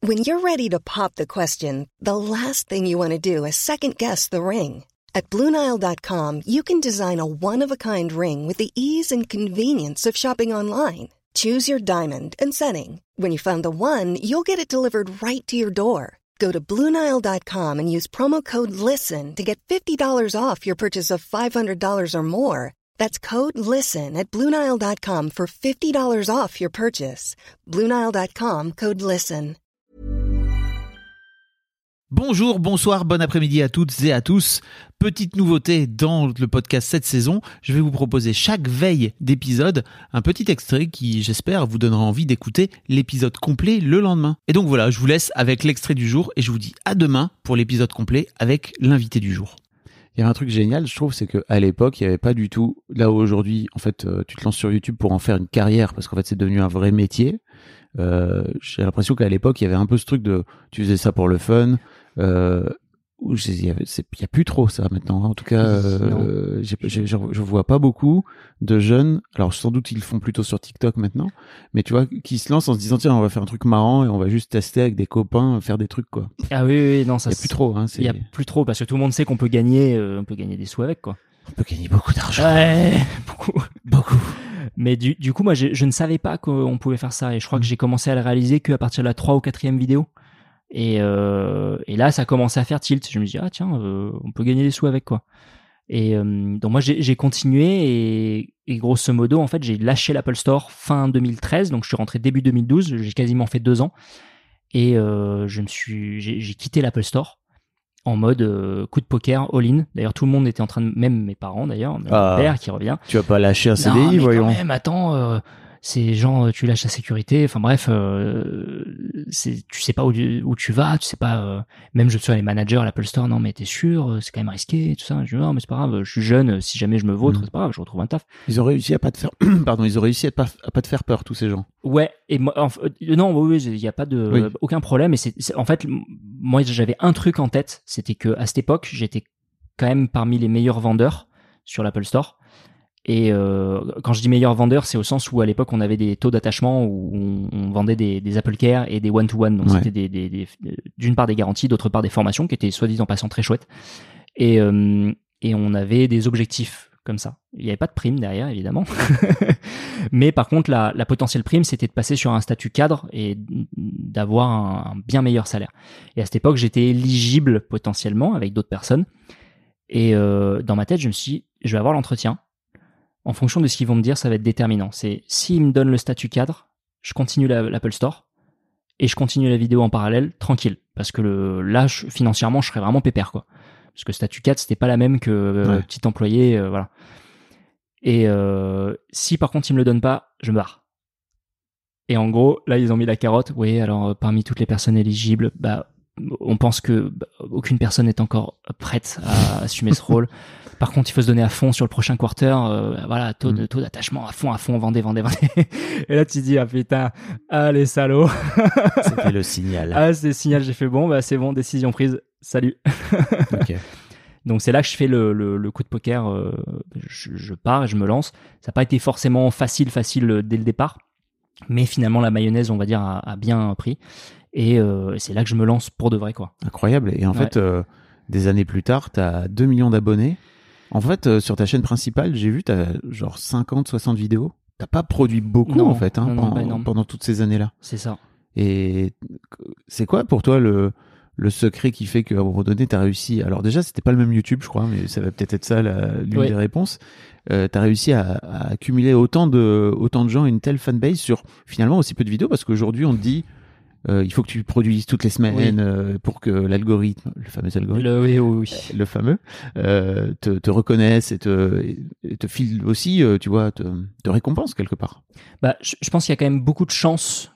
When you're ready to pop the question, the last thing you want to do is second-guess the ring. At BlueNile.com, you can design a one-of-a-kind ring with the ease and convenience of shopping online. Choose your diamond and setting. When you find the one, you'll get it delivered right to your door. Go to BlueNile.com and use promo code LISTEN to get $50 off your purchase of $500 or more. That's code LISTEN at BlueNile.com for $50 off your purchase. BlueNile.com, code LISTEN. Bonjour, bonsoir, bon après-midi à toutes et à tous. Petite nouveauté dans le podcast cette saison, je vais vous proposer chaque veille d'épisode un petit extrait qui, j'espère, vous donnera envie d'écouter l'épisode complet le lendemain. Et donc voilà, je vous laisse avec l'extrait du jour et je vous dis à demain pour l'épisode complet avec l'invité du jour. Il y a un truc génial, je trouve, c'est qu'à l'époque, il n'y avait pas du tout, là où aujourd'hui, en fait, tu te lances sur YouTube pour en faire une carrière parce qu'en fait, c'est devenu un vrai métier. J'ai l'impression qu'à l'époque, il y avait un peu ce truc de, tu faisais ça pour le fun, il y a plus trop ça maintenant. En tout cas, je vois pas beaucoup de jeunes. Alors sans doute ils le font plutôt sur TikTok maintenant, mais tu vois, qui se lancent en se disant tiens, on va faire un truc marrant et on va juste tester avec des copains, faire des trucs quoi. Ah oui, non, ça. Il y a plus trop. Hein, il y a plus trop parce que tout le monde sait qu'on peut gagner des sous avec quoi. On peut gagner beaucoup d'argent. Ouais, beaucoup. Mais du coup, moi, je ne savais pas qu'on pouvait faire ça et je crois que j'ai commencé à le réaliser qu'à partir de la 3 ou 4e vidéo. Et là, ça a commencé à faire tilt. Je me dis, tiens, on peut gagner des sous avec, quoi. Et donc moi, j'ai continué et grosso modo, en fait, j'ai lâché l'Apple Store fin 2013. Donc, je suis rentré début 2012. J'ai quasiment fait 2 ans. Et j'ai quitté l'Apple Store en mode coup de poker, all-in. D'ailleurs, tout le monde était en train de... Même mes parents, d'ailleurs. Mon père qui revient. Tu vas pas lâcher un CDI, non, mais voyons. Quand même, attends... c'est genre tu lâches la sécurité, enfin bref, tu sais pas où tu vas, tu sais pas, même je suis les managers à l'Apple Store, non mais t'es sûr, c'est quand même risqué, tout ça. Je dis non mais c'est pas grave, je suis jeune, si jamais je me vautre, c'est pas grave, je retrouve un taf. Ils ont réussi à pas te faire, ils ont réussi à pas te faire peur tous ces gens. Ouais, et moi, non, oui, il y a pas de aucun problème. Et c'est en fait, moi j'avais un truc en tête, c'était que à cette époque j'étais quand même parmi les meilleurs vendeurs sur l'Apple Store. Et quand je dis meilleur vendeur, c'est au sens où à l'époque on avait des taux d'attachement où on vendait des Apple Care et des one-to-one. Donc c'était d'une part des garanties, d'autre part des formations qui étaient soit dit en passant très chouettes. Et on avait des objectifs comme ça. Il n'y avait pas de prime derrière évidemment, mais par contre la potentielle prime c'était de passer sur un statut cadre et d'avoir un bien meilleur salaire. Et à cette époque j'étais éligible potentiellement avec d'autres personnes. Et dans ma tête je me suis dit, je vais avoir l'entretien. En fonction de ce qu'ils vont me dire, ça va être déterminant. C'est s'ils me donnent le statut cadre, je continue l'Apple Store et je continue la vidéo en parallèle, tranquille. Parce que là, financièrement, je serais vraiment pépère, quoi. Parce que statut cadre, c'était pas la même que petit employé, voilà. Et si par contre ils me le donnent pas, je me barre. Et en gros, là, ils ont mis la carotte. Oui, alors parmi toutes les personnes éligibles, on pense que aucune personne n'est encore prête à assumer ce rôle. Par contre, il faut se donner à fond sur le prochain quarter. Voilà, taux d'attachement à fond, vendez. Et là, tu te dis, putain, les salauds. C'était le signal. C'est le signal. J'ai fait c'est bon, décision prise. Salut. Ok. Donc c'est là que je fais le coup de poker. Je pars et je me lance. Ça n'a pas été forcément facile dès le départ, mais finalement la mayonnaise, on va dire, a bien pris. Et c'est là que je me lance pour de vrai, quoi. Incroyable. Et en fait, des années plus tard, t'as 2 millions d'abonnés. En fait, sur ta chaîne principale, j'ai vu, t'as genre 50, 60 vidéos. T'as pas produit beaucoup, non, en fait, pendant toutes ces années-là. C'est ça. Et c'est quoi pour toi le secret qui fait qu'à un moment donné, t'as réussi... Alors déjà, c'était pas le même YouTube, je crois, mais ça va peut-être être ça l'une des réponses. T'as réussi à accumuler autant de gens et une telle fanbase sur finalement aussi peu de vidéos, parce qu'aujourd'hui, on te dit... il faut que tu produises toutes les semaines pour que l'algorithme, le fameux algorithme, le fameux, te reconnaisse et te file aussi, tu vois, te récompense quelque part. Je pense qu'il y a quand même beaucoup de chance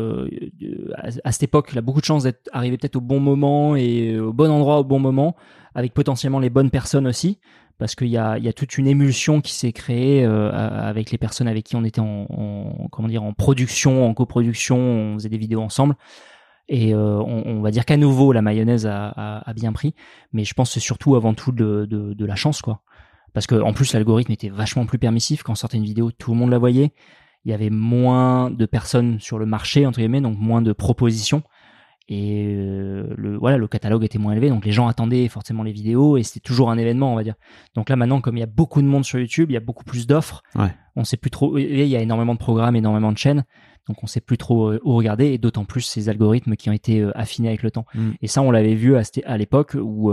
à cette époque, là, beaucoup de chance d'être arrivé peut-être au bon moment et au bon endroit au bon moment, avec potentiellement les bonnes personnes aussi. Parce qu'il y a toute une émulsion qui s'est créée avec les personnes avec qui on était en production, en coproduction, on faisait des vidéos ensemble. Et on va dire qu'à nouveau la mayonnaise a bien pris, mais je pense que c'est surtout avant tout de la chance, quoi. Parce que en plus l'algorithme était vachement plus permissif. Quand on sortait une vidéo, tout le monde la voyait. Il y avait moins de personnes sur le marché entre guillemets, donc moins de propositions. Et le catalogue était moins élevé, donc les gens attendaient forcément les vidéos et c'était toujours un événement, on va dire. Donc là maintenant, comme il y a beaucoup de monde sur YouTube, il y a beaucoup plus d'offres. Ouais. On sait plus trop. Il y a énormément de programmes, énormément de chaînes, donc on sait plus trop où regarder. Et d'autant plus ces algorithmes qui ont été affinés avec le temps. Et ça, on l'avait vu à l'époque où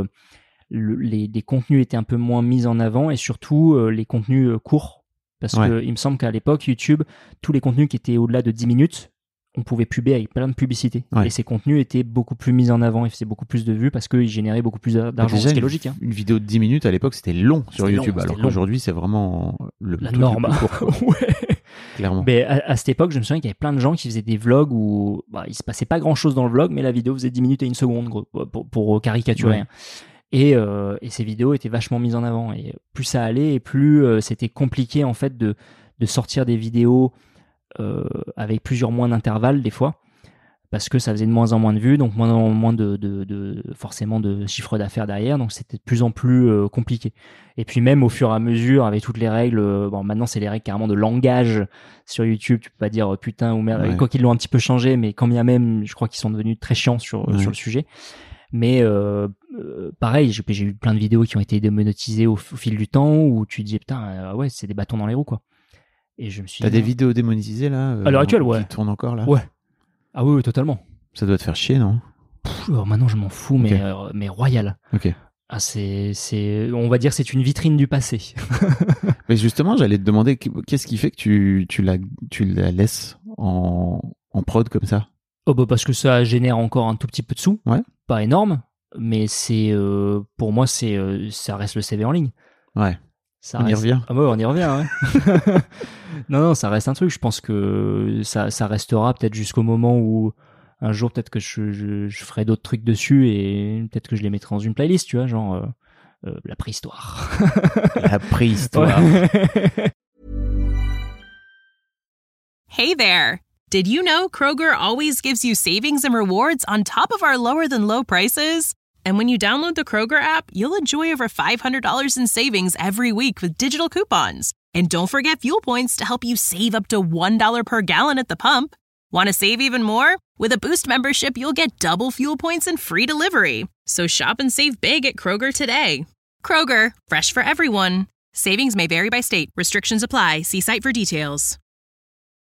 les contenus étaient un peu moins mis en avant et surtout les contenus courts, parce que il me semble qu'à l'époque YouTube, tous les contenus qui étaient au-delà de 10 minutes, on pouvait puber avec plein de publicités. Et ces contenus étaient beaucoup plus mis en avant et faisaient beaucoup plus de vues parce qu'ils généraient beaucoup plus d'argent. Déjà, ce qui est logique. Une vidéo de 10 minutes à l'époque, c'était long sur YouTube, alors qu'aujourd'hui, c'est vraiment la norme. Ouais. Clairement. Mais à cette époque, je me souviens qu'il y avait plein de gens qui faisaient des vlogs où il se passait pas grand-chose dans le vlog, mais la vidéo faisait 10 minutes et 1 seconde, gros, pour caricaturer. Et ces vidéos étaient vachement mises en avant. Et plus ça allait, et plus c'était compliqué en fait de sortir des vidéos avec plusieurs mois d'intervalle des fois, parce que ça faisait de moins en moins de vues, donc moins en moins de forcément de chiffre d'affaires derrière, donc c'était de plus en plus compliqué. Et puis même au fur et à mesure, avec toutes les règles, maintenant c'est les règles carrément de langage sur YouTube, tu peux pas dire putain ou merde, quoi qu'ils l'ont un petit peu changé, mais quand bien même, je crois qu'ils sont devenus très chiants sur le sujet. Mais pareil, j'ai eu plein de vidéos qui ont été démonétisées au fil du temps, où tu te dis putain, ouais, c'est des bâtons dans les roues, quoi. Et je me suis T'as des vidéos démonétisées là à l'heure actuelle, qui tournent encore là? Ouais. Ah oui, totalement. Ça doit te faire chier, non? Maintenant je m'en fous, mais royal. Ok. Ah, on va dire, c'est une vitrine du passé. Mais justement, j'allais te demander qu'est-ce qui fait que tu la laisses en prod comme ça? Oh bah parce que ça génère encore un tout petit peu de sous. Ouais. Pas énorme, mais pour moi ça reste le CV en ligne. Ouais. Y revient. Ah ouais, on y revient. Ouais. non, ça reste un truc. Je pense que ça restera peut-être jusqu'au moment où un jour peut-être que je ferai d'autres trucs dessus et peut-être que je les mettrai dans une playlist, tu vois, genre la préhistoire. La préhistoire. Hey there. Did you know Kroger always gives you savings and rewards on top of our lower than low prices? And when you download the Kroger app, you'll enjoy over $500 in savings every week with digital coupons. And don't forget fuel points to help you save up to $1 per gallon at the pump. Want to save even more? With a Boost membership, you'll get double fuel points and free delivery. So shop and save big at Kroger today. Kroger, fresh for everyone. Savings may vary by state. Restrictions apply. See site for details.